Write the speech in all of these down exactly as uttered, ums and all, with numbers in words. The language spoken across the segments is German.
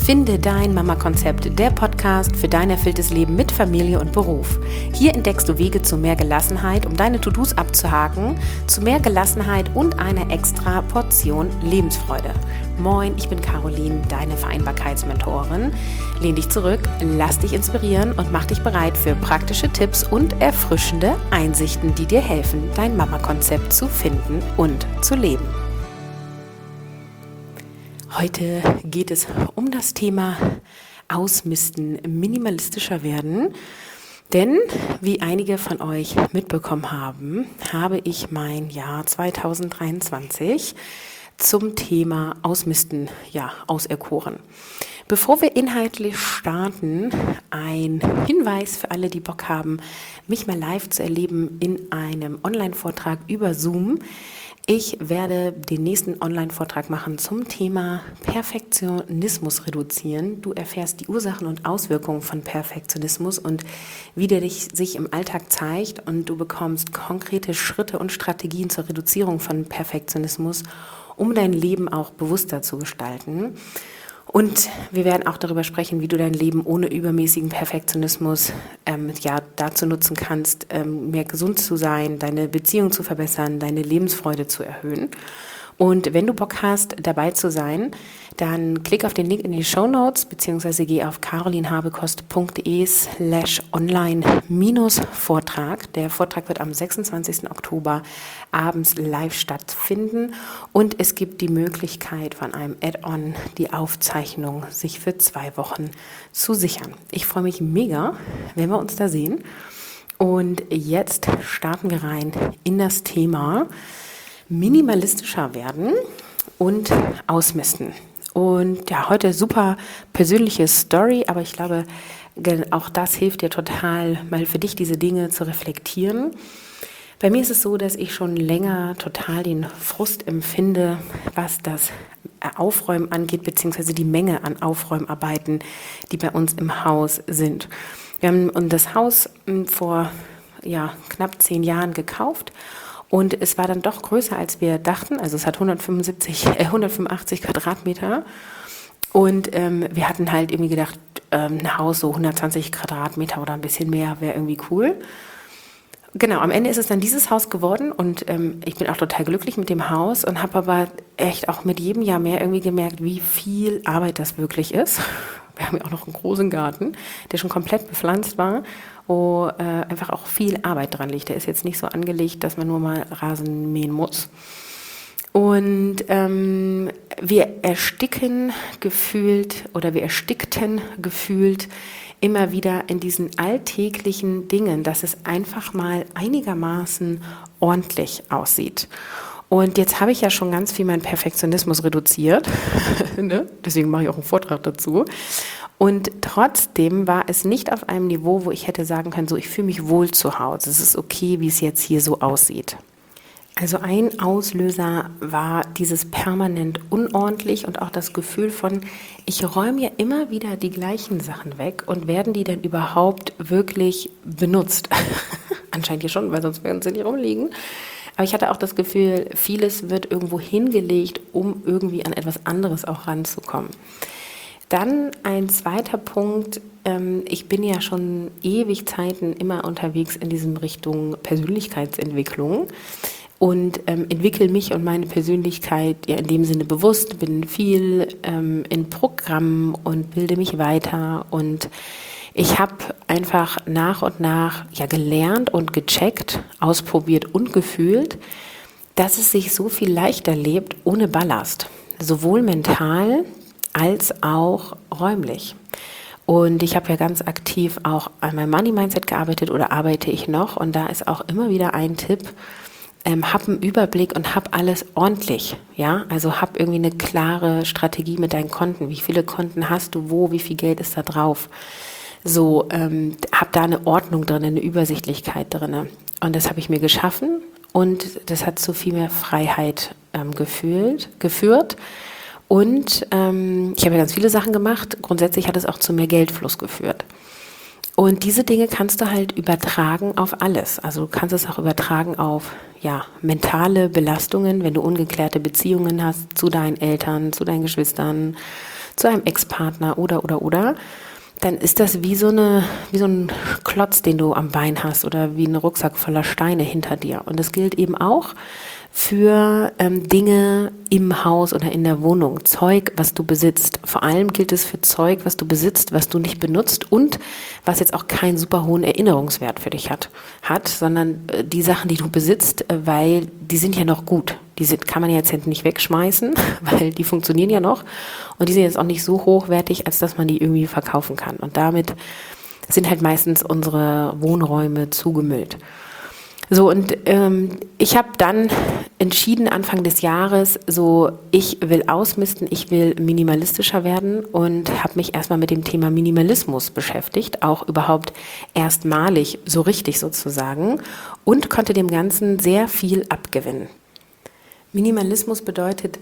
Finde dein Mama-Konzept, der Podcast für dein erfülltes Leben mit Familie und Beruf. Hier entdeckst du Wege zu mehr Gelassenheit, um deine To-Dos abzuhaken, zu mehr Gelassenheit und einer extra Portion Lebensfreude. Moin, ich bin Caroline, deine Vereinbarkeitsmentorin. Lehn dich zurück, lass dich inspirieren und mach dich bereit für praktische Tipps und erfrischende Einsichten, die dir helfen, dein Mama-Konzept zu finden und zu leben. Heute geht es um das Thema Ausmisten, minimalistischer werden. Denn, wie einige von euch mitbekommen haben, habe ich mein Jahr zwanzig dreiundzwanzig zum Thema Ausmisten ja, auserkoren. Bevor wir inhaltlich starten, ein Hinweis für alle, die Bock haben, mich mal live zu erleben in einem Online-Vortrag über Zoom. Ich werde den nächsten Online-Vortrag machen zum Thema Perfektionismus reduzieren. Du erfährst die Ursachen und Auswirkungen von Perfektionismus und wie der sich im Alltag zeigt, und du bekommst konkrete Schritte und Strategien zur Reduzierung von Perfektionismus, um dein Leben auch bewusster zu gestalten. Und wir werden auch darüber sprechen, wie du dein Leben ohne übermäßigen Perfektionismus ähm, ja, dazu nutzen kannst, ähm, mehr gesund zu sein, deine Beziehung zu verbessern, deine Lebensfreude zu erhöhen. Und wenn du Bock hast, dabei zu sein, dann klick auf den Link in die Shownotes beziehungsweise geh auf carolinhabekost.de slash online minus Vortrag. Der Vortrag wird am sechsundzwanzigsten Oktober abends live stattfinden und es gibt die Möglichkeit, von einem Add-on die Aufzeichnung sich für zwei Wochen zu sichern. Ich freue mich mega, wenn wir uns da sehen. Und jetzt starten wir rein in das Thema minimalistischer werden und ausmisten. Und ja, heute super persönliche Story, aber ich glaube, auch das hilft dir total, mal für dich diese Dinge zu reflektieren. Bei mir ist es so, dass ich schon länger total den Frust empfinde, was das Aufräumen angeht, beziehungsweise die Menge an Aufräumarbeiten, die bei uns im Haus sind. Wir haben das Haus vor ja, knapp zehn Jahren gekauft. Und es war dann doch größer, als wir dachten. Also es hat hundertfünfundsiebzig, äh, hundertfünfundachtzig Quadratmeter. Und ähm, wir hatten halt irgendwie gedacht, ähm, ein Haus so hundertzwanzig Quadratmeter oder ein bisschen mehr wäre irgendwie cool. Genau, am Ende ist es dann dieses Haus geworden und ähm, ich bin auch total glücklich mit dem Haus und habe aber echt auch mit jedem Jahr mehr irgendwie gemerkt, wie viel Arbeit das wirklich ist. Wir haben ja auch noch einen großen Garten, der schon komplett bepflanzt war, wo äh, einfach auch viel Arbeit dran liegt. Der ist jetzt nicht so angelegt, dass man nur mal Rasen mähen muss. Und ähm, wir ersticken gefühlt oder wir erstickten gefühlt immer wieder in diesen alltäglichen Dingen, dass es einfach mal einigermaßen ordentlich aussieht. Und jetzt habe ich ja schon ganz viel meinen Perfektionismus reduziert, ne? Deswegen mache ich auch einen Vortrag dazu. Und trotzdem war es nicht auf einem Niveau, wo ich hätte sagen können, so ich fühle mich wohl zu Hause. Es ist okay, wie es jetzt hier so aussieht. Also ein Auslöser war dieses permanent unordentlich und auch das Gefühl von, ich räume ja immer wieder die gleichen Sachen weg und werden die denn überhaupt wirklich benutzt? Anscheinend ja schon, weil sonst werden sie nicht rumliegen. Aber ich hatte auch das Gefühl, vieles wird irgendwo hingelegt, um irgendwie an etwas anderes auch ranzukommen. Dann ein zweiter Punkt, ähm, ich bin ja schon ewig Zeiten immer unterwegs in diesem Richtung Persönlichkeitsentwicklung und ähm, entwickle mich und meine Persönlichkeit ja in dem Sinne bewusst, bin viel ähm, in Programmen und bilde mich weiter und ich habe einfach nach und nach ja gelernt und gecheckt, ausprobiert und gefühlt, dass es sich so viel leichter lebt ohne Ballast, sowohl mental als auch räumlich. Und ich habe ja ganz aktiv auch an meinem Money-Mindset gearbeitet oder arbeite ich noch. Und da ist auch immer wieder ein Tipp, ähm, hab einen Überblick und hab alles ordentlich. Ja, also hab irgendwie eine klare Strategie mit deinen Konten. Wie viele Konten hast du, wo, wie viel Geld ist da drauf? So, ähm, hab da eine Ordnung drin, eine Übersichtlichkeit drin. Und das habe ich mir geschaffen und das hat zu viel mehr Freiheit ähm, gefühlt, geführt. Und ähm, ich habe ja ganz viele Sachen gemacht. Grundsätzlich hat es auch zu mehr Geldfluss geführt. Und diese Dinge kannst du halt übertragen auf alles. Also du kannst es auch übertragen auf ja, mentale Belastungen, wenn du ungeklärte Beziehungen hast zu deinen Eltern, zu deinen Geschwistern, zu einem Ex-Partner oder, oder, oder, dann ist das wie so eine, wie so ein Klotz, den du am Bein hast oder wie ein Rucksack voller Steine hinter dir. Und das gilt eben auch für ähm, Dinge im Haus oder in der Wohnung, Zeug, was du besitzt. Vor allem gilt es für Zeug, was du besitzt, was du nicht benutzt und was jetzt auch keinen super hohen Erinnerungswert für dich hat, hat, sondern äh, die Sachen, die du besitzt, äh, weil die sind ja noch gut. Die sind, kann man jetzt nicht wegschmeißen, weil die funktionieren ja noch und die sind jetzt auch nicht so hochwertig, als dass man die irgendwie verkaufen kann. Und damit sind halt meistens unsere Wohnräume zugemüllt. So, und ähm, ich habe dann entschieden Anfang des Jahres, so ich will ausmisten, ich will minimalistischer werden und habe mich erstmal mit dem Thema Minimalismus beschäftigt, auch überhaupt erstmalig, so richtig sozusagen, und konnte dem Ganzen sehr viel abgewinnen. Minimalismus bedeutet,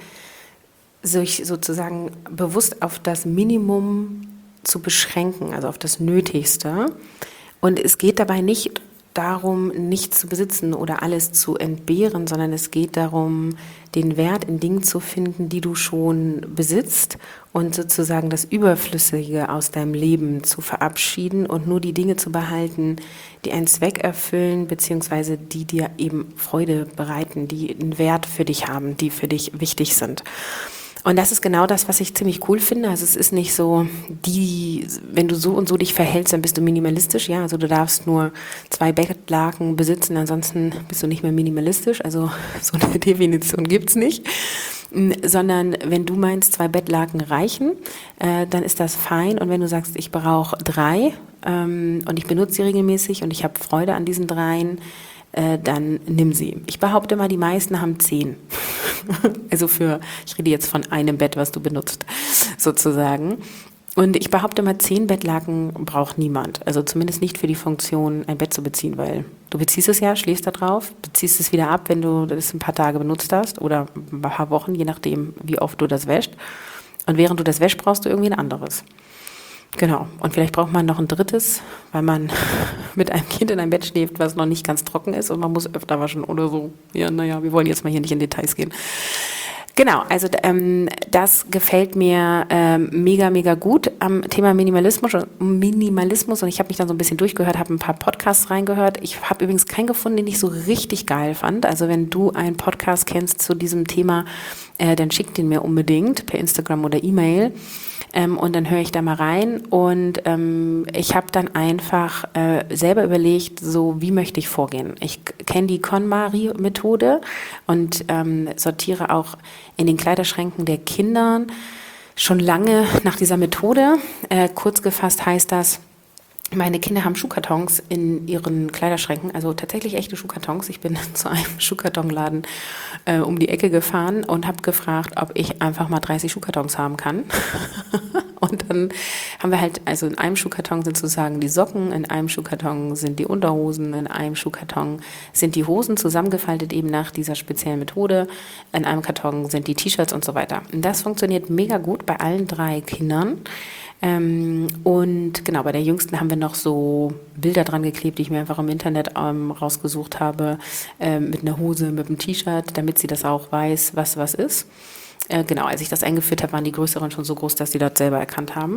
sich sozusagen bewusst auf das Minimum zu beschränken, also auf das Nötigste. Und es geht dabei nicht darum, nichts zu besitzen oder alles zu entbehren, sondern es geht darum, den Wert in Dingen zu finden, die du schon besitzt und sozusagen das Überflüssige aus deinem Leben zu verabschieden und nur die Dinge zu behalten, die einen Zweck erfüllen, beziehungsweise die dir eben Freude bereiten, die einen Wert für dich haben, die für dich wichtig sind. Und das ist genau das, was ich ziemlich cool finde. Also es ist nicht so, die, wenn du so und so dich verhältst, dann bist du minimalistisch. Ja, also du darfst nur zwei Bettlaken besitzen, ansonsten bist du nicht mehr minimalistisch. Also so eine Definition gibt's nicht. Sondern wenn du meinst, zwei Bettlaken reichen, äh, dann ist das fein. Und wenn du sagst, ich brauche drei ähm, und ich benutze sie regelmäßig und ich habe Freude an diesen dreien, äh, dann nimm sie. Ich behaupte mal, die meisten haben zehn. Also für, ich rede jetzt von einem Bett, was du benutzt, sozusagen. Und ich behaupte mal, zehn Bettlaken braucht niemand. Also zumindest nicht für die Funktion, ein Bett zu beziehen, weil du beziehst es ja, schläfst da drauf, beziehst es wieder ab, wenn du das ein paar Tage benutzt hast oder ein paar Wochen, je nachdem, wie oft du das wäschst. Und während du das wäschst, brauchst du irgendwie ein anderes. Genau. Und vielleicht braucht man noch ein drittes, weil man mit einem Kind in einem Bett schläft, was noch nicht ganz trocken ist und man muss öfter waschen oder so. Ja, naja, wir wollen jetzt mal hier nicht in Details gehen. Genau, also ähm, das gefällt mir ähm, mega, mega gut am Thema Minimalismus, Minimalismus und ich habe mich dann so ein bisschen durchgehört, habe ein paar Podcasts reingehört. Ich habe übrigens keinen gefunden, den ich so richtig geil fand. Also wenn du einen Podcast kennst zu diesem Thema, äh, dann schick den mir unbedingt per Instagram oder E-Mail. Ähm, und dann höre ich da mal rein und ähm, ich habe dann einfach äh, selber überlegt, so wie möchte ich vorgehen. Ich kenne die KonMari-Methode und ähm, sortiere auch in den Kleiderschränken der Kinder schon lange nach dieser Methode. Äh, kurz gefasst heißt das, meine Kinder haben Schuhkartons in ihren Kleiderschränken, also tatsächlich echte Schuhkartons. Ich bin zu einem Schuhkartonladen äh, um die Ecke gefahren und habe gefragt, ob ich einfach mal dreißig Schuhkartons haben kann. Und dann haben wir halt, also in einem Schuhkarton sind sozusagen die Socken, in einem Schuhkarton sind die Unterhosen, in einem Schuhkarton sind die Hosen zusammengefaltet eben nach dieser speziellen Methode, in einem Karton sind die T-Shirts und so weiter. Und das funktioniert mega gut bei allen drei Kindern. Ähm, und genau, bei der Jüngsten haben wir noch so Bilder dran geklebt, die ich mir einfach im Internet ähm, rausgesucht habe, ähm, mit einer Hose, mit einem T-Shirt, damit sie das auch weiß, was was ist. Äh, genau, als ich das eingeführt habe, waren die Größeren schon so groß, dass sie das selber erkannt haben.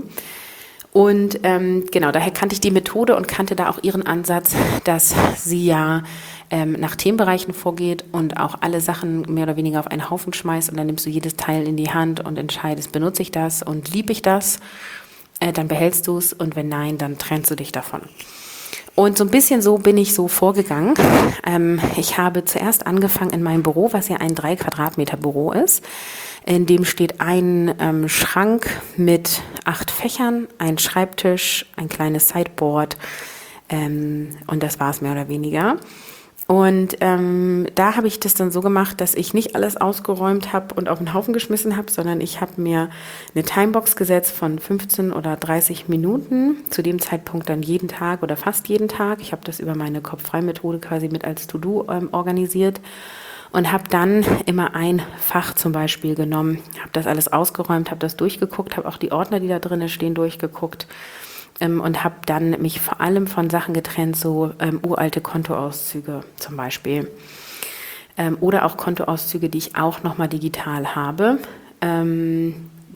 Und ähm, genau, daher kannte ich die Methode und kannte da auch ihren Ansatz, dass sie ja ähm, nach Themenbereichen vorgeht und auch alle Sachen mehr oder weniger auf einen Haufen schmeißt und dann nimmst du jedes Teil in die Hand und entscheidest, benutze ich das und liebe ich das, äh, dann behältst du es und wenn nein, dann trennst du dich davon. Und so ein bisschen so bin ich so vorgegangen. Ähm, ich habe zuerst angefangen in meinem Büro, was ja ein drei Quadratmeter Büro ist. In dem steht ein ähm, Schrank mit acht Fächern, ein Schreibtisch, ein kleines Sideboard ähm, und das war es mehr oder weniger. Und ähm, da habe ich das dann so gemacht, dass ich nicht alles ausgeräumt habe und auf den Haufen geschmissen habe, sondern ich habe mir eine Timebox gesetzt von fünfzehn oder dreißig Minuten, zu dem Zeitpunkt dann jeden Tag oder fast jeden Tag. Ich habe das über meine Kopffrei-Methode quasi mit als To-Do ähm, organisiert und habe dann immer ein Fach zum Beispiel genommen, habe das alles ausgeräumt, habe das durchgeguckt, habe auch die Ordner, die da drin stehen, durchgeguckt. Ähm, und habe dann mich vor allem von Sachen getrennt, so ähm, uralte Kontoauszüge zum Beispiel. Ähm, oder auch Kontoauszüge, die ich auch nochmal digital habe. Ähm,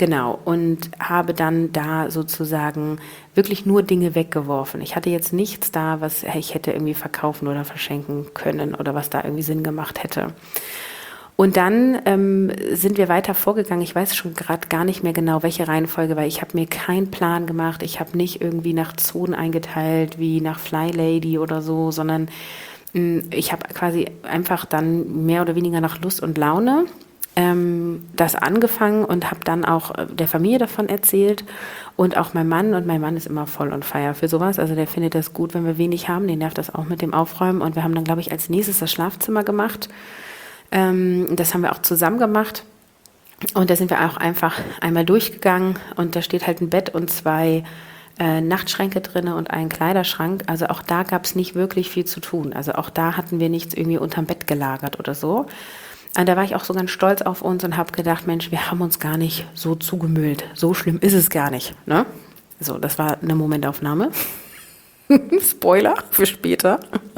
genau, und habe dann da sozusagen wirklich nur Dinge weggeworfen. Ich hatte jetzt nichts da, was ich hätte irgendwie verkaufen oder verschenken können oder was da irgendwie Sinn gemacht hätte. Und dann ähm, sind wir weiter vorgegangen. Ich weiß schon gerade gar nicht mehr genau, welche Reihenfolge, weil ich habe mir keinen Plan gemacht. Ich habe nicht irgendwie nach Zonen eingeteilt, wie nach Fly Lady oder so, sondern mh, ich habe quasi einfach dann mehr oder weniger nach Lust und Laune ähm, das angefangen und habe dann auch der Familie davon erzählt und auch mein Mann. Und mein Mann ist immer voll on fire für sowas. Also der findet das gut, wenn wir wenig haben. Den nervt das auch mit dem Aufräumen. Und wir haben dann, glaube ich, als nächstes das Schlafzimmer gemacht. Das haben wir auch zusammen gemacht und da sind wir auch einfach einmal durchgegangen und da steht halt ein Bett und zwei äh, Nachtschränke drin und ein Kleiderschrank. Also auch da gab es nicht wirklich viel zu tun. Also auch da hatten wir nichts irgendwie unterm Bett gelagert oder so. Und da war ich auch so ganz stolz auf uns und habe gedacht, Mensch, wir haben uns gar nicht so zugemüllt. So schlimm ist es gar nicht. Ne? So, das war eine Momentaufnahme. Spoiler für später.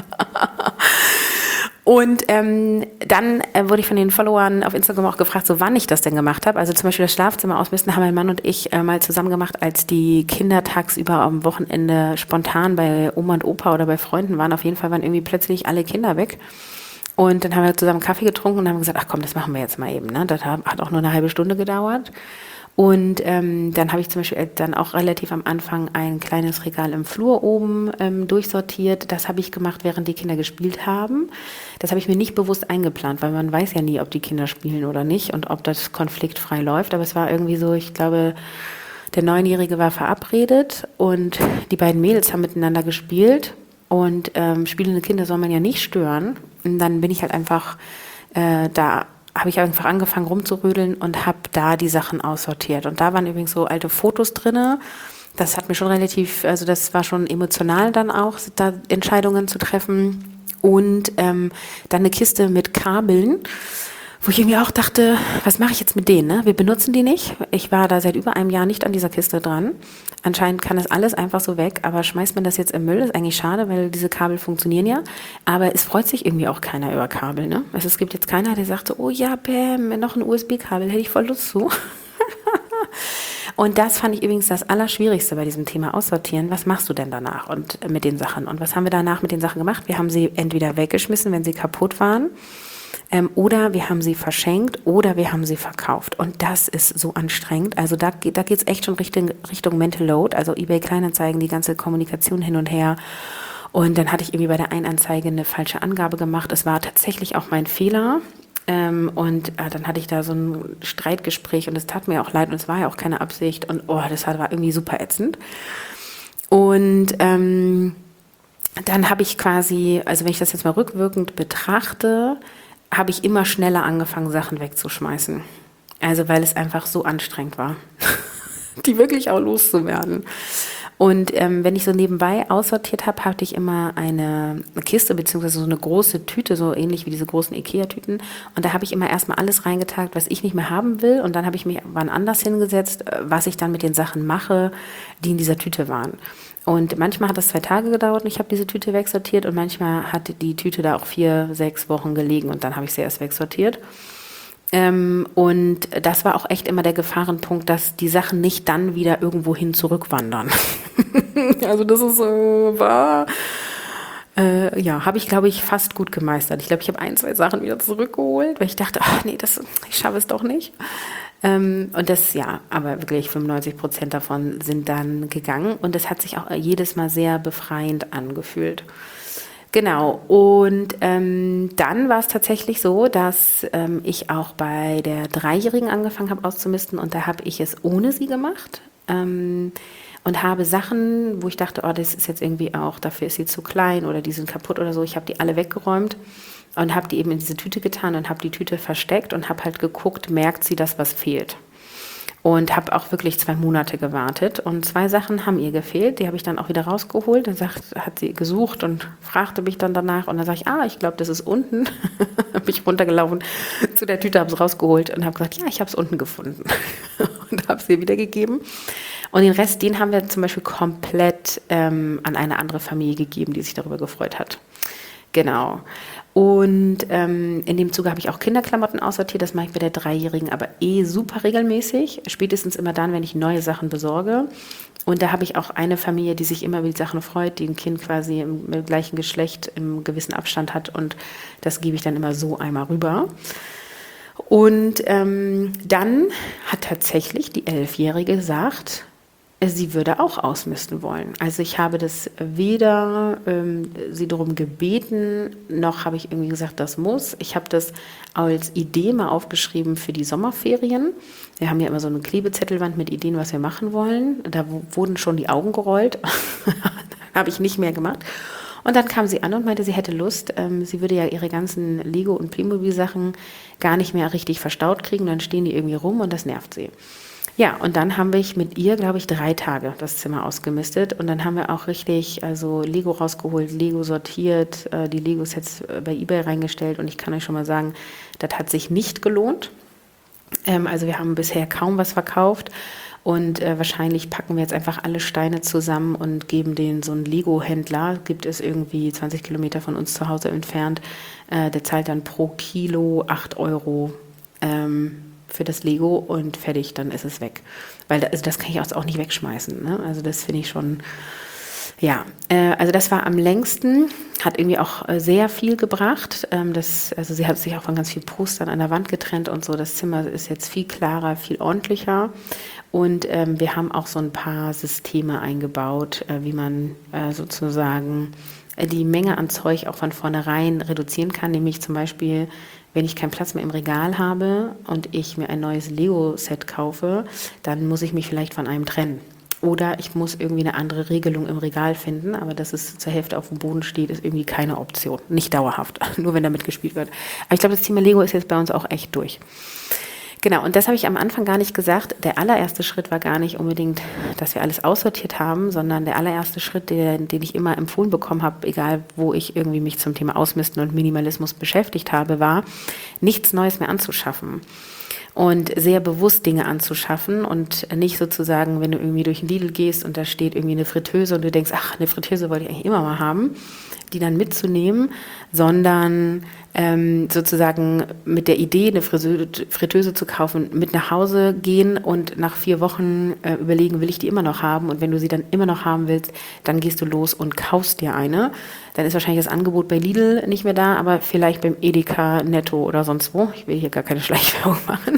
Und ähm, dann äh, wurde ich von den Followern auf Instagram auch gefragt, so wann ich das denn gemacht habe. Also zum Beispiel das Schlafzimmer ausmisten haben mein Mann und ich äh, mal zusammen gemacht, als die Kinder tagsüber am Wochenende spontan bei Oma und Opa oder bei Freunden waren. Auf jeden Fall waren irgendwie plötzlich alle Kinder weg. Und dann haben wir zusammen Kaffee getrunken und haben gesagt, ach komm, das machen wir jetzt mal eben. Ne? Das hat auch nur eine halbe Stunde gedauert. Und ähm, dann habe ich zum Beispiel dann auch relativ am Anfang ein kleines Regal im Flur oben ähm, durchsortiert. Das habe ich gemacht, während die Kinder gespielt haben. Das habe ich mir nicht bewusst eingeplant, weil man weiß ja nie, ob die Kinder spielen oder nicht und ob das konfliktfrei läuft. Aber es war irgendwie so, ich glaube, der Neunjährige war verabredet und die beiden Mädels haben miteinander gespielt. Und ähm, spielende Kinder soll man ja nicht stören. Und dann bin ich halt einfach äh, da habe ich einfach angefangen rumzurödeln und habe da die Sachen aussortiert. Und da waren übrigens so alte Fotos drinne. Das hat mir schon relativ, also das war schon emotional dann auch, da Entscheidungen zu treffen. Und ähm, dann eine Kiste mit Kabeln, wo ich irgendwie auch dachte, was mache ich jetzt mit denen? Ne? Wir benutzen die nicht. Ich war da seit über einem Jahr nicht an dieser Kiste dran. Anscheinend kann das alles einfach so weg, aber schmeißt man das jetzt im Müll, ist eigentlich schade, weil diese Kabel funktionieren ja. Aber es freut sich irgendwie auch keiner über Kabel. Ne? Also es gibt jetzt keiner, der sagt so, oh ja, Bäm, noch ein U S B-Kabel, hätte ich voll Lust zu. Und das fand ich übrigens das Allerschwierigste bei diesem Thema Aussortieren. Was machst du denn danach und mit den Sachen? Und was haben wir danach mit den Sachen gemacht? Wir haben sie entweder weggeschmissen, wenn sie kaputt waren, ähm, oder wir haben sie verschenkt oder wir haben sie verkauft. Und das ist so anstrengend. Also da, da geht es echt schon Richtung, Richtung Mental Load, also eBay Kleinanzeigen, die ganze Kommunikation hin und her. Und dann hatte ich irgendwie bei der einen Anzeige eine falsche Angabe gemacht. Es war tatsächlich auch mein Fehler. Ähm, und äh, dann hatte ich da so ein Streitgespräch und es tat mir auch leid und es war ja auch keine Absicht und oh, das war irgendwie super ätzend. Und ähm, dann habe ich quasi, also wenn ich das jetzt mal rückwirkend betrachte, habe ich immer schneller angefangen, Sachen wegzuschmeißen. Also weil es einfach so anstrengend war, die wirklich auch loszuwerden. Und ähm, wenn ich so nebenbei aussortiert habe, hatte ich immer eine Kiste beziehungsweise so eine große Tüte, so ähnlich wie diese großen Ikea-Tüten. Und da habe ich immer erstmal alles reingetagt, was ich nicht mehr haben will. Und dann habe ich mich wann anders hingesetzt, was ich dann mit den Sachen mache, die in dieser Tüte waren. Und manchmal hat das zwei Tage gedauert und ich habe diese Tüte wegsortiert. Und manchmal hat die Tüte da auch vier, sechs Wochen gelegen und dann habe ich sie erst wegsortiert. Ähm, und das war auch echt immer der Gefahrenpunkt, dass die Sachen nicht dann wieder irgendwohin zurückwandern. Also das ist so, war, äh, ja, habe ich, glaube ich, fast gut gemeistert. Ich glaube, ich habe ein, zwei Sachen wieder zurückgeholt, weil ich dachte, ach nee, das, ich schaffe es doch nicht. Ähm, und das, ja, aber wirklich fünfundneunzig Prozent davon sind dann gegangen und das hat sich auch jedes Mal sehr befreiend angefühlt. Genau, und ähm, dann war es tatsächlich so, dass ähm, ich auch bei der Dreijährigen angefangen habe auszumisten und da habe ich es ohne sie gemacht ähm, und habe Sachen, wo ich dachte, oh, das ist jetzt irgendwie auch, dafür ist sie zu klein oder die sind kaputt oder so, ich habe die alle weggeräumt und habe die eben in diese Tüte getan und habe die Tüte versteckt und habe halt geguckt, merkt sie, dass was fehlt. Und habe auch wirklich zwei Monate gewartet. Und zwei Sachen haben ihr gefehlt. Die habe ich dann auch wieder rausgeholt. Dann sagt, hat sie gesucht und fragte mich dann danach. Und dann sage ich, ah, ich glaube, das ist unten. Habe ich runtergelaufen zu der Tüte, habe es rausgeholt und habe gesagt, ja, ich habe es unten gefunden. Und habe es ihr wiedergegeben. Und den Rest, den haben wir zum Beispiel komplett ähm, an eine andere Familie gegeben, die sich darüber gefreut hat. Genau. Und ähm, in dem Zuge habe ich auch Kinderklamotten aussortiert. Das mache ich bei der Dreijährigen aber eh super regelmäßig. Spätestens immer dann, wenn ich neue Sachen besorge. Und da habe ich auch eine Familie, die sich immer über die Sachen freut, die ein Kind quasi im, im gleichen Geschlecht im gewissen Abstand hat. Und das gebe ich dann immer so einmal rüber. Und ähm, dann hat tatsächlich die Elfjährige gesagt, sie würde auch ausmisten wollen. Also ich habe das weder ähm, sie darum gebeten, noch habe ich irgendwie gesagt, das muss. Ich habe das als Idee mal aufgeschrieben für die Sommerferien. Wir haben ja immer so eine Klebezettelwand mit Ideen, was wir machen wollen. Da w- wurden schon die Augen gerollt. Habe ich nicht mehr gemacht. Und dann kam sie an und meinte, sie hätte Lust. Ähm, sie würde ja ihre ganzen Lego- und Playmobil-Sachen gar nicht mehr richtig verstaut kriegen. Dann stehen die irgendwie rum und das nervt sie. Ja, und dann haben wir mit ihr, glaube ich, drei Tage das Zimmer ausgemistet. Und dann haben wir auch richtig, also Lego rausgeholt, Lego sortiert, äh, die Lego-Sets äh, bei eBay reingestellt. Und ich kann euch schon mal sagen, das hat sich nicht gelohnt. Ähm, also wir haben bisher kaum was verkauft. Und äh, wahrscheinlich packen wir jetzt einfach alle Steine zusammen und geben denen so einen Lego-Händler. Gibt es irgendwie zwanzig Kilometer von uns zu Hause entfernt. Äh, der zahlt dann pro Kilo acht Euro. Ähm, für das Lego und fertig, dann ist es weg. Weil da, also das kann ich auch nicht wegschmeißen. Ne? Also das finde ich schon, ja. Äh, also das war am längsten, hat irgendwie auch äh, sehr viel gebracht. Ähm, das, also sie hat sich auch von ganz vielen Postern an der Wand getrennt und so. Das Zimmer ist jetzt viel klarer, viel ordentlicher. Und ähm, wir haben auch so ein paar Systeme eingebaut, äh, wie man äh, sozusagen die Menge an Zeug auch von vornherein reduzieren kann, nämlich zum Beispiel, wenn ich keinen Platz mehr im Regal habe und ich mir ein neues Lego-Set kaufe, dann muss ich mich vielleicht von einem trennen. Oder ich muss irgendwie eine andere Regelung im Regal finden, aber dass es zur Hälfte auf dem Boden steht, ist irgendwie keine Option. Nicht dauerhaft, nur wenn damit gespielt wird. Aber ich glaube, das Thema Lego ist jetzt bei uns auch echt durch. Genau, und das habe ich am Anfang gar nicht gesagt. Der allererste Schritt war gar nicht unbedingt, dass wir alles aussortiert haben, sondern der allererste Schritt, der, den ich immer empfohlen bekommen habe, egal wo ich irgendwie mich zum Thema Ausmisten und Minimalismus beschäftigt habe, war, nichts Neues mehr anzuschaffen. Und sehr bewusst Dinge anzuschaffen und nicht sozusagen, wenn du irgendwie durch den Lidl gehst und da steht irgendwie eine Fritteuse und du denkst, ach, eine Fritteuse wollte ich eigentlich immer mal haben, die dann mitzunehmen, sondern ähm, sozusagen mit der Idee, eine Fritteuse zu kaufen, mit nach Hause gehen und nach vier Wochen äh, überlegen, will ich die immer noch haben? Und wenn du sie dann immer noch haben willst, dann gehst du los und kaufst dir eine. Dann ist wahrscheinlich das Angebot bei Lidl nicht mehr da, aber vielleicht beim Edeka, Netto oder sonst wo. Ich will hier gar keine Schleichwerbung machen.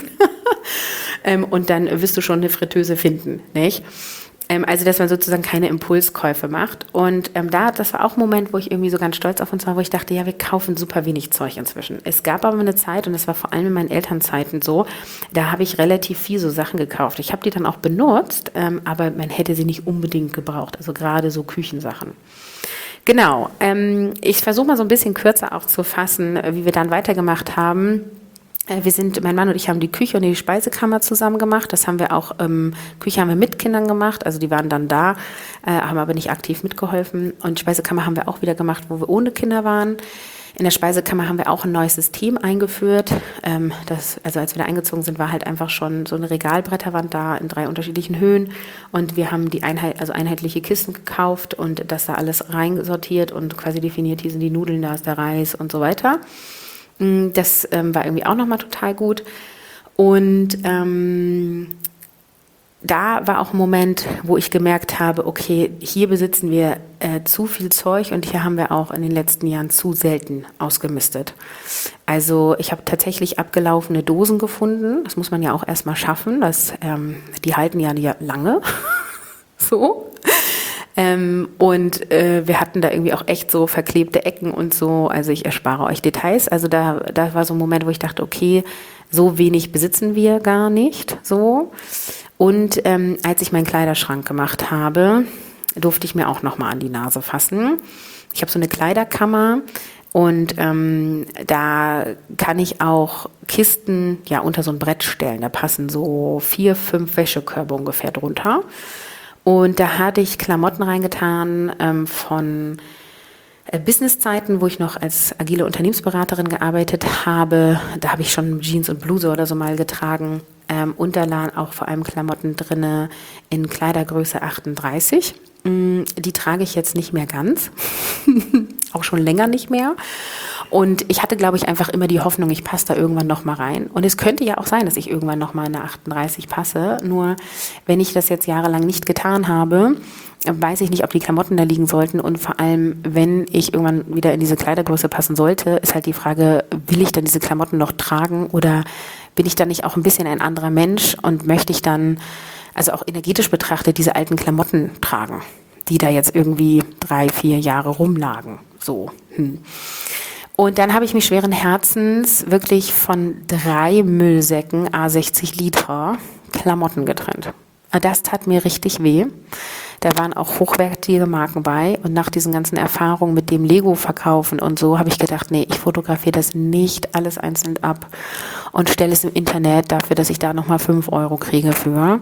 ähm, und dann wirst du schon eine Fritteuse finden, nicht? Ähm, also, dass man sozusagen keine Impulskäufe macht. Und ähm, da, das war auch ein Moment, wo ich irgendwie so ganz stolz auf uns war, wo ich dachte, ja, wir kaufen super wenig Zeug inzwischen. Es gab aber eine Zeit, und das war vor allem in meinen Elternzeiten so, da habe ich relativ viel so Sachen gekauft. Ich habe die dann auch benutzt, ähm, aber man hätte sie nicht unbedingt gebraucht. Also gerade so Küchensachen. Genau. Ähm, ich versuche mal so ein bisschen kürzer auch zu fassen, wie wir dann weitergemacht haben. Wir sind, mein Mann und ich haben die Küche und die Speisekammer zusammen gemacht. Das haben wir auch, ähm, Küche haben wir mit Kindern gemacht, also die waren dann da, äh, haben aber nicht aktiv mitgeholfen. Und Speisekammer haben wir auch wieder gemacht, wo wir ohne Kinder waren. In der Speisekammer haben wir auch ein neues System eingeführt. Ähm, das, also als wir da eingezogen sind, war halt einfach schon so eine Regalbretterwand da in drei unterschiedlichen Höhen. Und wir haben die Einheit, also einheitliche Kisten gekauft und das da alles reinsortiert und quasi definiert, hier sind die Nudeln, da ist der Reis und so weiter. Das ähm, war irgendwie auch nochmal total gut. Und ähm, da war auch ein Moment, wo ich gemerkt habe, okay, hier besitzen wir äh, zu viel Zeug und hier haben wir auch in den letzten Jahren zu selten ausgemistet. Also ich habe tatsächlich abgelaufene Dosen gefunden. Das muss man ja auch erstmal schaffen. Das, ähm, die halten ja, ja lange. So. Ähm, und äh, wir hatten da irgendwie auch echt so verklebte Ecken und so, also ich erspare euch Details, also da, da war so ein Moment, wo ich dachte, okay, so wenig besitzen wir gar nicht, so. Und ähm, als ich meinen Kleiderschrank gemacht habe, durfte ich mir auch nochmal an die Nase fassen. Ich habe so eine Kleiderkammer und ähm, da kann ich auch Kisten ja unter so ein Brett stellen, da passen so vier, fünf Wäschekörbe ungefähr drunter. Und da hatte ich Klamotten reingetan ähm, von äh, Businesszeiten, wo ich noch als agile Unternehmensberaterin gearbeitet habe. Da habe ich schon Jeans und Bluse oder so mal getragen. Ähm, und da lagen auch vor allem Klamotten drinne in Kleidergröße achtunddreißig. Die trage ich jetzt nicht mehr ganz, auch schon länger nicht mehr. Und ich hatte, glaube ich, einfach immer die Hoffnung, ich passe da irgendwann noch mal rein. Und es könnte ja auch sein, dass ich irgendwann noch mal in eine achtunddreißig passe. Nur wenn ich das jetzt jahrelang nicht getan habe, weiß ich nicht, ob die Klamotten da liegen sollten. Und vor allem, wenn ich irgendwann wieder in diese Kleidergröße passen sollte, ist halt die Frage, will ich dann diese Klamotten noch tragen oder bin ich dann nicht auch ein bisschen ein anderer Mensch und möchte ich dann, also auch energetisch betrachtet, diese alten Klamotten tragen, die da jetzt irgendwie drei, vier Jahre rumlagen. So. Hm. Und dann habe ich mich schweren Herzens wirklich von drei Müllsäcken à sechzig Liter Klamotten getrennt. Das tat mir richtig weh. Da waren auch hochwertige Marken bei. Und nach diesen ganzen Erfahrungen mit dem Lego-Verkaufen und so, habe ich gedacht, nee, ich fotografiere das nicht alles einzeln ab und stelle es im Internet dafür, dass ich da nochmal fünf Euro kriege für.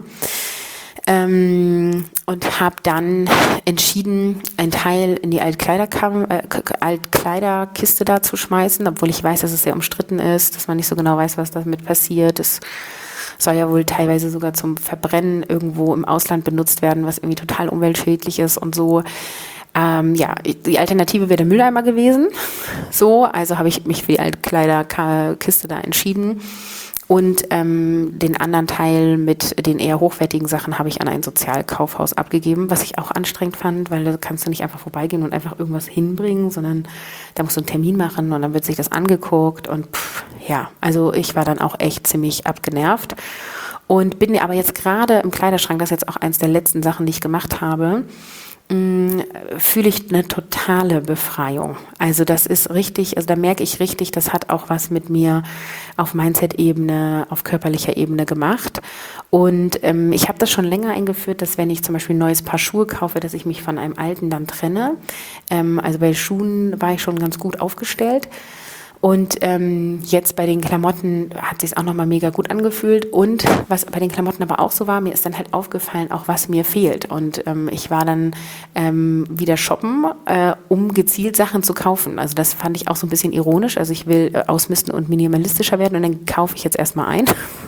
Ähm, und habe dann entschieden, einen Teil in die Altkleiderkam- äh, Altkleiderkiste da zu schmeißen, obwohl ich weiß, dass es sehr umstritten ist, dass man nicht so genau weiß, was damit passiert. Es soll ja wohl teilweise sogar zum Verbrennen irgendwo im Ausland benutzt werden, was irgendwie total umweltschädlich ist und so. Ähm, ja, die Alternative wäre der Mülleimer gewesen. So, also habe ich mich für die Altkleiderkiste da entschieden. Und ähm, den anderen Teil mit den eher hochwertigen Sachen habe ich an ein Sozialkaufhaus abgegeben, was ich auch anstrengend fand, weil da kannst du nicht einfach vorbeigehen und einfach irgendwas hinbringen, sondern da musst du einen Termin machen und dann wird sich das angeguckt und pff, ja, also ich war dann auch echt ziemlich abgenervt und bin aber jetzt gerade im Kleiderschrank, das ist jetzt auch eins der letzten Sachen, die ich gemacht habe, fühle ich eine totale Befreiung. Also das ist richtig, also da merke ich richtig, das hat auch was mit mir auf Mindset-Ebene, auf körperlicher Ebene gemacht. Und ähm, ich habe das schon länger eingeführt, dass wenn ich zum Beispiel ein neues Paar Schuhe kaufe, dass ich mich von einem alten dann trenne. Ähm, also bei Schuhen war ich schon ganz gut aufgestellt. Und ähm, jetzt bei den Klamotten hat sich es auch nochmal mega gut angefühlt. Und was bei den Klamotten aber auch so war, mir ist dann halt aufgefallen, auch was mir fehlt. Und ähm, ich war dann ähm, wieder shoppen, äh, um gezielt Sachen zu kaufen. Also das fand ich auch so ein bisschen ironisch. Also ich will äh, ausmisten und minimalistischer werden und dann kaufe ich jetzt erstmal ein.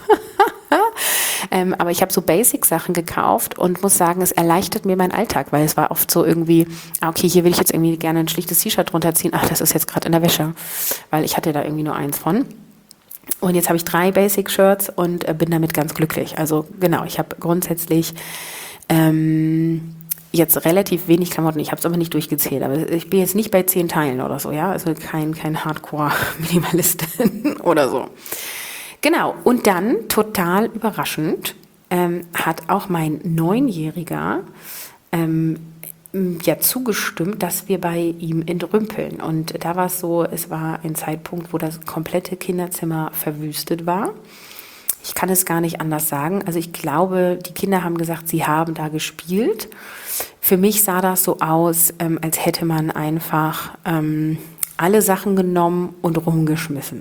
Ähm, aber ich habe so Basic-Sachen gekauft und muss sagen, es erleichtert mir meinen Alltag, weil es war oft so irgendwie, ah, okay, hier will ich jetzt irgendwie gerne ein schlichtes T-Shirt drunter ziehen. Ach, das ist jetzt gerade in der Wäsche, weil ich hatte da irgendwie nur eins von. Und jetzt habe ich drei Basic-Shirts und äh, bin damit ganz glücklich. Also genau, ich habe grundsätzlich ähm, jetzt relativ wenig Klamotten. Ich habe es aber nicht durchgezählt, aber ich bin jetzt nicht bei zehn Teilen oder so, ja, also kein, kein Hardcore-Minimalistin oder so. Genau, und dann, total überraschend, ähm, hat auch mein Neunjähriger ähm, ja zugestimmt, dass wir bei ihm entrümpeln. Und da war es so, es war ein Zeitpunkt, wo das komplette Kinderzimmer verwüstet war. Ich kann es gar nicht anders sagen. Also ich glaube, die Kinder haben gesagt, sie haben da gespielt. Für mich sah das so aus, ähm, als hätte man einfach ähm, alle Sachen genommen und rumgeschmissen.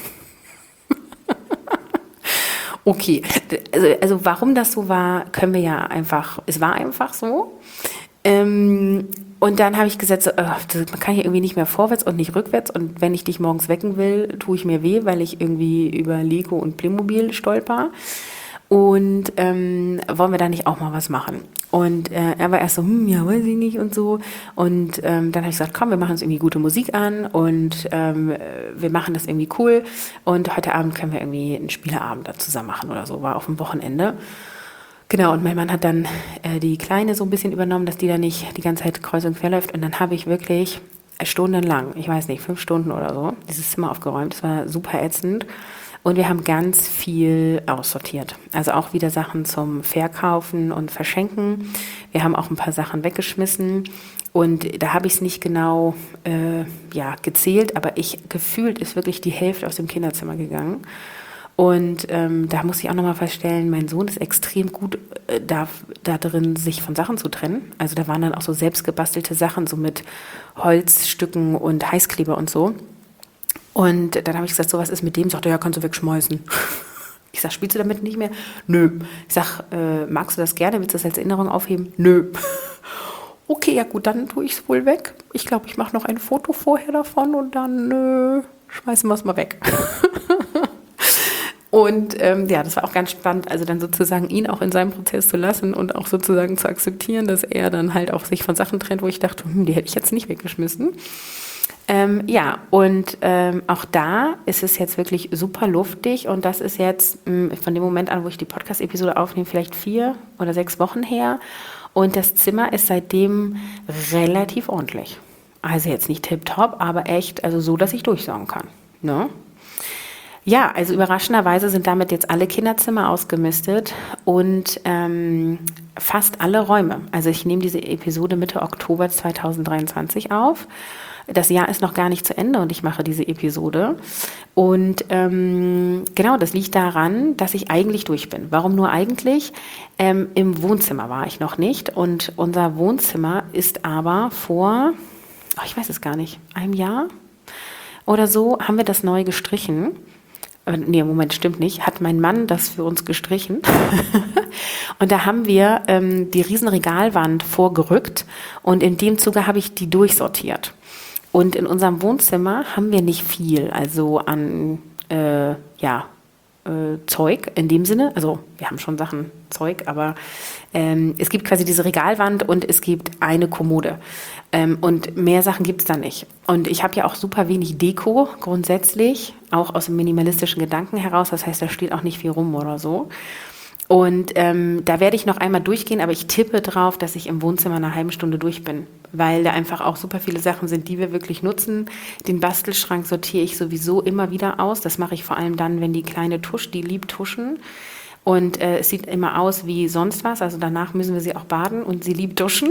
Okay, also, also warum das so war, können wir ja einfach, es war einfach so. Ähm, und dann habe ich gesagt, so, oh, das, man kann hier irgendwie nicht mehr vorwärts und nicht rückwärts und wenn ich dich morgens wecken will, tue ich mir weh, weil ich irgendwie über Lego und Playmobil stolper. Und ähm, wollen wir da nicht auch mal was machen? Und äh, er war erst so, hm, ja, weiß ich nicht und so. Und ähm, dann habe ich gesagt, komm, wir machen uns irgendwie gute Musik an und ähm, wir machen das irgendwie cool. Und heute Abend können wir irgendwie einen Spieleabend da zusammen machen oder so, war auf dem Wochenende. Genau, und mein Mann hat dann äh, die Kleine so ein bisschen übernommen, dass die da nicht die ganze Zeit kreuz und quer läuft. Und dann habe ich wirklich stundenlang, ich weiß nicht, fünf Stunden oder so, dieses Zimmer aufgeräumt. Das war super ätzend. Und wir haben ganz viel aussortiert. Also auch wieder Sachen zum Verkaufen und Verschenken. Wir haben auch ein paar Sachen weggeschmissen. Und da habe ich es nicht genau äh, ja, gezählt, aber ich gefühlt ist wirklich die Hälfte aus dem Kinderzimmer gegangen. Und ähm, da muss ich auch nochmal feststellen, mein Sohn ist extrem gut äh, da, da drin, sich von Sachen zu trennen. Also da waren dann auch so selbstgebastelte Sachen, so mit Holzstücken und Heißkleber und so. Und dann habe ich gesagt, so was ist mit dem? Sagt er, ja, kannst du wegschmeißen. Ich sage, spielst du damit nicht mehr? Nö. Ich sage, äh, magst du das gerne? Willst du das als Erinnerung aufheben? Nö. Okay, ja gut, dann tue ich es wohl weg. Ich glaube, ich mache noch ein Foto vorher davon und dann äh, schmeißen wir es mal weg. Und ähm, ja, das war auch ganz spannend, also dann sozusagen ihn auch in seinem Prozess zu lassen und auch sozusagen zu akzeptieren, dass er dann halt auch sich von Sachen trennt, wo ich dachte, hm, die hätte ich jetzt nicht weggeschmissen. Ähm, ja, und ähm, auch da ist es jetzt wirklich super luftig und das ist jetzt mh, von dem Moment an, wo ich die Podcast-Episode aufnehme, vielleicht vier oder sechs Wochen her und das Zimmer ist seitdem relativ ordentlich. Also jetzt nicht tipptopp, aber echt, also so, dass ich durchsaugen kann. Ne? Ja, also überraschenderweise sind damit jetzt alle Kinderzimmer ausgemistet und ähm, fast alle Räume. Also ich nehme diese Episode Mitte Oktober zweitausenddreiundzwanzig auf. Das Jahr ist noch gar nicht zu Ende und ich mache diese Episode. Und ähm, genau, das liegt daran, dass ich eigentlich durch bin. Warum nur eigentlich? Ähm, im Wohnzimmer war ich noch nicht. Und unser Wohnzimmer ist aber vor, oh, ich weiß es gar nicht, einem Jahr oder so, haben wir das neu gestrichen. Nee, Moment, stimmt nicht. Hat mein Mann das für uns gestrichen. Und da haben wir ähm, die riesen Regalwand vorgerückt und in dem Zuge habe ich die durchsortiert. Und in unserem Wohnzimmer haben wir nicht viel, also an äh, ja, äh, Zeug in dem Sinne. Also wir haben schon Sachen, Zeug, aber ähm, es gibt quasi diese Regalwand und es gibt eine Kommode. Ähm, und mehr Sachen gibt es da nicht. Und ich habe ja auch super wenig Deko grundsätzlich, auch aus dem minimalistischen Gedanken heraus. Das heißt, da steht auch nicht viel rum oder so. Und ähm, da werde ich noch einmal durchgehen, aber ich tippe drauf, dass ich im Wohnzimmer eine halbe Stunde durch bin, weil da einfach auch super viele Sachen sind, die wir wirklich nutzen. Den Bastelschrank sortiere ich sowieso immer wieder aus. Das mache ich vor allem dann, wenn die kleine Tusch, die liebt Tuschen. Und äh, es sieht immer aus wie sonst was. Also danach müssen wir sie auch baden und sie liebt Duschen,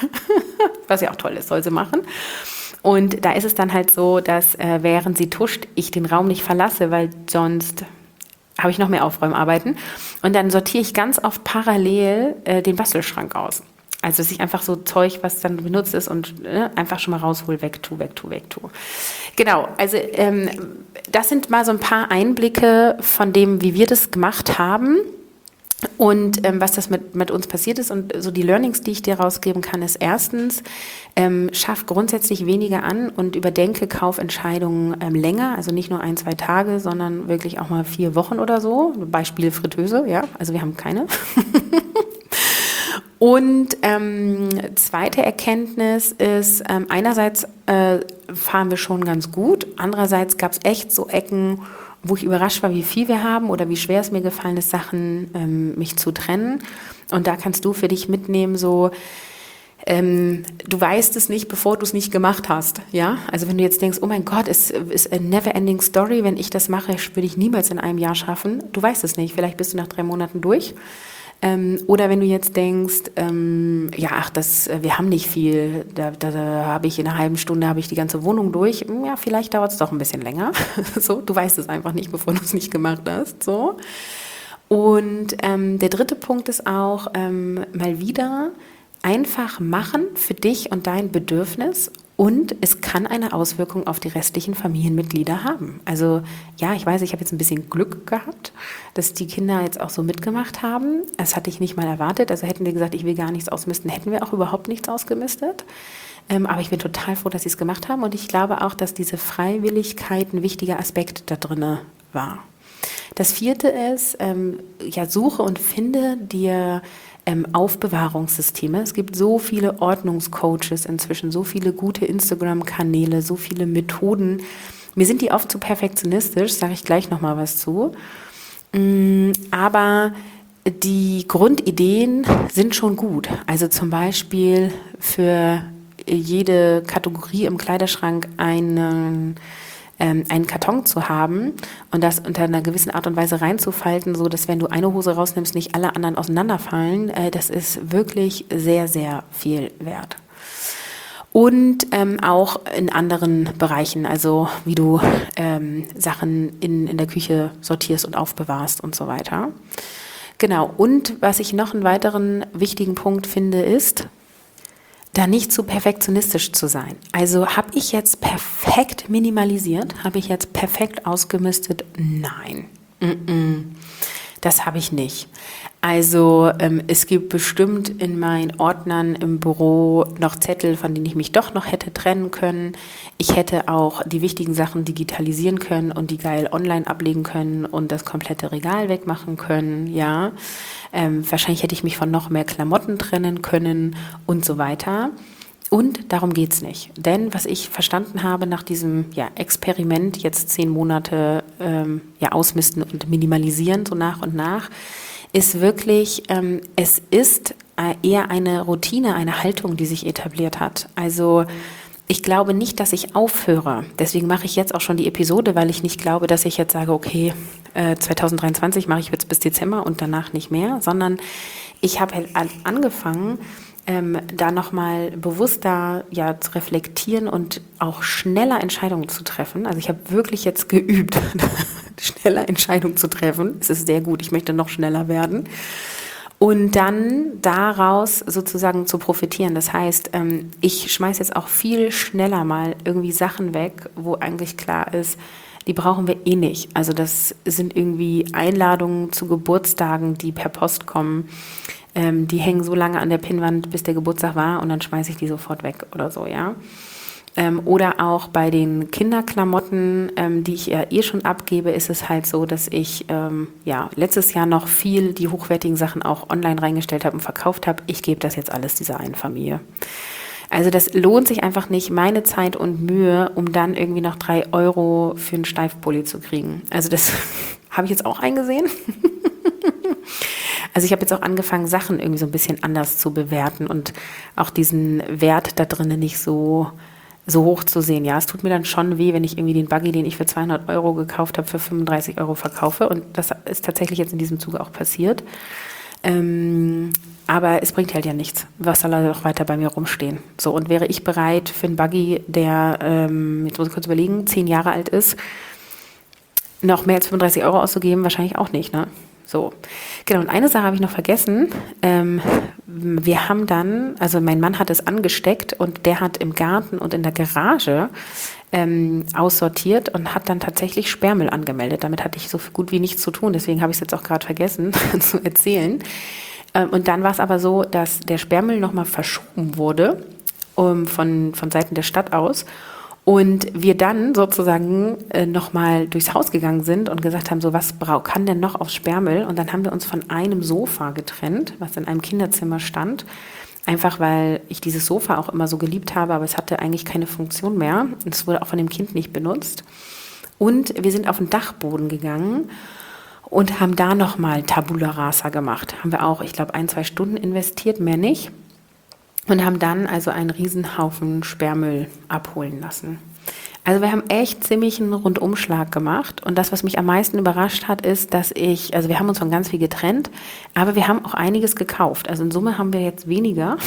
was ja auch toll ist, soll sie machen. Und da ist es dann halt so, dass äh, während sie tuscht, ich den Raum nicht verlasse, weil sonst habe ich noch mehr Aufräumarbeiten. Und dann sortiere ich ganz oft parallel äh, den Bastelschrank aus. Also dass ich einfach so Zeug, was dann benutzt ist und äh, einfach schon mal raushol, weg tu, weg tu, weg tu. Genau, also ähm, das sind mal so ein paar Einblicke von dem, wie wir das gemacht haben. Und ähm, was das mit, mit uns passiert ist und so die Learnings, die ich dir rausgeben kann, ist erstens, ähm, schaff grundsätzlich weniger an und überdenke Kaufentscheidungen ähm, länger, also nicht nur ein, zwei Tage, sondern wirklich auch mal vier Wochen oder so. Beispiel Fritteuse, ja, also wir haben keine. Und ähm, zweite Erkenntnis ist, ähm, einerseits äh, fahren wir schon ganz gut, andererseits gab es echt so Ecken, wo ich überrascht war, wie viel wir haben oder wie schwer es mir gefallen ist, Sachen ähm, mich zu trennen. Und da kannst du für dich mitnehmen, so, ähm, du weißt es nicht, bevor du es nicht gemacht hast. Ja? Also wenn du jetzt denkst, oh mein Gott, es ist a never-ending story, wenn ich das mache, würde ich niemals in einem Jahr schaffen. Du weißt es nicht, vielleicht bist du nach drei Monaten durch. Ähm, oder wenn du jetzt denkst, ähm, ja, ach, das, wir haben nicht viel, da, da, da habe ich in einer halben Stunde habe ich die ganze Wohnung durch, ja, vielleicht dauert es doch ein bisschen länger. So, du weißt es einfach nicht, bevor du es nicht gemacht hast. So. Und ähm, der dritte Punkt ist auch, ähm, mal wieder einfach machen für dich und dein Bedürfnis. Und es kann eine Auswirkung auf die restlichen Familienmitglieder haben. Also ja, ich weiß, ich habe jetzt ein bisschen Glück gehabt, dass die Kinder jetzt auch so mitgemacht haben. Das hatte ich nicht mal erwartet. Also hätten die gesagt, ich will gar nichts ausmisten, hätten wir auch überhaupt nichts ausgemistet. Ähm, aber ich bin total froh, dass sie es gemacht haben. Und ich glaube auch, dass diese Freiwilligkeit ein wichtiger Aspekt da drin war. Das vierte ist, ähm, ja, suche und finde dir Ähm, Aufbewahrungssysteme. Es gibt so viele Ordnungscoaches inzwischen, so viele gute Instagram-Kanäle, so viele Methoden. Mir sind die oft zu perfektionistisch, sage ich gleich nochmal was zu. Mm, aber die Grundideen sind schon gut. Also zum Beispiel für jede Kategorie im Kleiderschrank einen einen Karton zu haben und das unter einer gewissen Art und Weise reinzufalten, so dass wenn du eine Hose rausnimmst, nicht alle anderen auseinanderfallen, äh, das ist wirklich sehr, sehr viel wert. Und ähm, auch in anderen Bereichen, also wie du ähm, Sachen in, in der Küche sortierst und aufbewahrst und so weiter. Genau, und was ich noch einen weiteren wichtigen Punkt finde, ist, da nicht zu perfektionistisch zu sein. Also habe ich jetzt perfekt minimalisiert? Habe ich jetzt perfekt ausgemistet? Nein. Mm-mm. Das habe ich nicht. Also ähm, es gibt bestimmt in meinen Ordnern im Büro noch Zettel, von denen ich mich doch noch hätte trennen können. Ich hätte auch die wichtigen Sachen digitalisieren können und die geil online ablegen können und das komplette Regal wegmachen können, ja. Ähm, wahrscheinlich hätte ich mich von noch mehr Klamotten trennen können und so weiter. Und darum geht's nicht. Denn was ich verstanden habe nach diesem ja, Experiment, jetzt zehn Monate ähm, ja, ausmisten und minimalisieren, so nach und nach, ist wirklich, ähm, es ist eher eine Routine, eine Haltung, die sich etabliert hat. Also ich glaube nicht, dass ich aufhöre. Deswegen mache ich jetzt auch schon die Episode, weil ich nicht glaube, dass ich jetzt sage, okay, äh, zwanzig dreiundzwanzig mache ich jetzt bis Dezember und danach nicht mehr, sondern ich habe halt angefangen, Ähm, da nochmal bewusster ja, zu reflektieren und auch schneller Entscheidungen zu treffen. Also ich habe wirklich jetzt geübt, schneller Entscheidungen zu treffen. Es ist sehr gut, ich möchte noch schneller werden. Und dann daraus sozusagen zu profitieren. Das heißt, ähm, ich schmeiße jetzt auch viel schneller mal irgendwie Sachen weg, wo eigentlich klar ist, die brauchen wir eh nicht. Also das sind irgendwie Einladungen zu Geburtstagen, die per Post kommen. Ähm, die hängen so lange an der Pinnwand, bis der Geburtstag war und dann schmeiße ich die sofort weg oder so, ja. Ähm, oder auch bei den Kinderklamotten, ähm, die ich ja eh schon abgebe, ist es halt so, dass ich ähm, ja letztes Jahr noch viel die hochwertigen Sachen auch online reingestellt habe und verkauft habe. Ich gebe das jetzt alles dieser einen Familie. Also das lohnt sich einfach nicht, meine Zeit und Mühe, um dann irgendwie noch drei Euro für einen Steifpulli zu kriegen. Also das habe ich jetzt auch eingesehen. Also ich habe jetzt auch angefangen, Sachen irgendwie so ein bisschen anders zu bewerten und auch diesen Wert da drinnen nicht so, so hoch zu sehen. Ja, es tut mir dann schon weh, wenn ich irgendwie den Buggy, den ich für zweihundert Euro gekauft habe, für fünfunddreißig Euro verkaufe. Und das ist tatsächlich jetzt in diesem Zuge auch passiert. Ähm, aber es bringt halt ja nichts. Was soll er doch weiter bei mir rumstehen? So, und wäre ich bereit für einen Buggy, der, ähm, jetzt muss ich kurz überlegen, zehn Jahre alt ist, noch mehr als fünfunddreißig Euro auszugeben? Wahrscheinlich auch nicht, ne? So, genau. Und eine Sache habe ich noch vergessen. Ähm, wir haben dann, also mein Mann hat es angesteckt und der hat im Garten und in der Garage ähm, aussortiert und hat dann tatsächlich Sperrmüll angemeldet. Damit hatte ich so gut wie nichts zu tun. Deswegen habe ich es jetzt auch gerade vergessen zu erzählen. Ähm, und dann war es aber so, dass der Sperrmüll nochmal verschoben wurde um, von, von Seiten der Stadt aus. Und wir dann sozusagen äh, nochmal durchs Haus gegangen sind und gesagt haben, so was brau- kann denn noch aufs Sperrmüll? Und dann haben wir uns von einem Sofa getrennt, was in einem Kinderzimmer stand. Einfach weil ich dieses Sofa auch immer so geliebt habe, aber es hatte eigentlich keine Funktion mehr. Und es wurde auch von dem Kind nicht benutzt. Und wir sind auf den Dachboden gegangen und haben da nochmal Tabula Rasa gemacht. Haben wir auch, ich glaube, ein, zwei Stunden investiert, mehr nicht. Und haben dann also einen Riesenhaufen Sperrmüll abholen lassen. Also wir haben echt ziemlich einen Rundumschlag gemacht. Und das, was mich am meisten überrascht hat, ist, dass ich, also wir haben uns von ganz viel getrennt, aber wir haben auch einiges gekauft. Also in Summe haben wir jetzt weniger.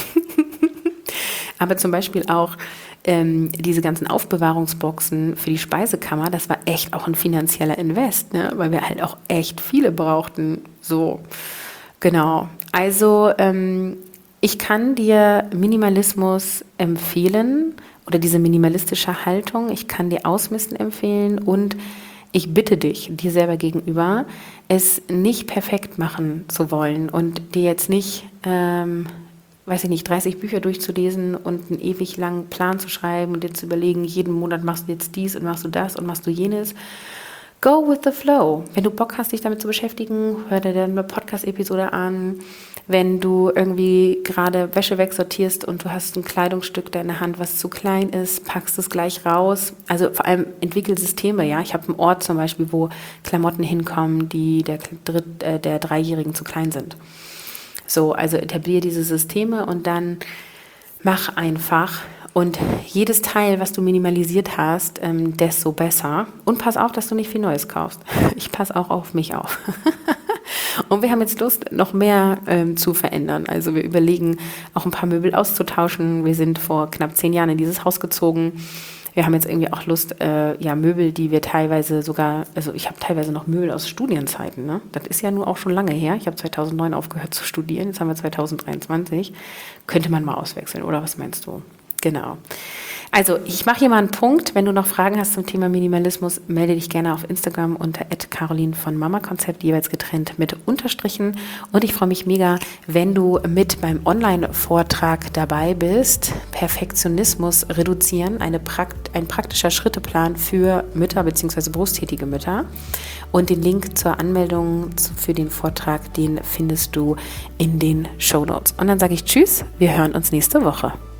Aber zum Beispiel auch ähm, diese ganzen Aufbewahrungsboxen für die Speisekammer, das war echt auch ein finanzieller Invest, ne? Weil wir halt auch echt viele brauchten. So, genau. Also ähm, ich kann dir Minimalismus empfehlen oder diese minimalistische Haltung. Ich kann dir Ausmisten empfehlen und ich bitte dich, dir selber gegenüber, es nicht perfekt machen zu wollen und dir jetzt nicht, ähm, weiß ich nicht, dreißig Bücher durchzulesen und einen ewig langen Plan zu schreiben und dir zu überlegen, jeden Monat machst du jetzt dies und machst du das und machst du jenes. Go with the flow. Wenn du Bock hast, dich damit zu beschäftigen, hör dir dann eine Podcast-Episode an. Wenn du irgendwie gerade Wäsche wegsortierst und du hast ein Kleidungsstück da in der Hand, was zu klein ist, packst es gleich raus. Also vor allem entwickel Systeme, ja. Ich habe einen Ort zum Beispiel, wo Klamotten hinkommen, die der, Dritt, äh, der Dreijährigen zu klein sind. So, also etabliere diese Systeme und dann mach einfach. Und jedes Teil, was du minimalisiert hast, ähm, desto besser. Und pass auf, dass du nicht viel Neues kaufst. Ich passe auch auf mich auf. Und wir haben jetzt Lust, noch mehr ähm, zu verändern. Also wir überlegen, auch ein paar Möbel auszutauschen. Wir sind vor knapp zehn Jahren in dieses Haus gezogen. Wir haben jetzt irgendwie auch Lust, äh, ja, Möbel, die wir teilweise sogar, also ich habe teilweise noch Möbel aus Studienzeiten, ne? Das ist ja nur auch schon lange her. Ich habe zweitausendneun aufgehört zu studieren, jetzt haben wir zweitausenddreiundzwanzig. Könnte man mal auswechseln, oder was meinst du? Genau. Also ich mache hier mal einen Punkt. Wenn du noch Fragen hast zum Thema Minimalismus, melde dich gerne auf Instagram unter at carolin von Mama Konzept, jeweils getrennt mit Unterstrichen. Und ich freue mich mega, wenn du mit beim Online-Vortrag dabei bist. Perfektionismus reduzieren, eine Prakt- ein praktischer Schritteplan für Mütter bzw. berufstätige Mütter. Und den Link zur Anmeldung für den Vortrag, den findest du in den Shownotes. Und dann sage ich Tschüss, wir hören uns nächste Woche.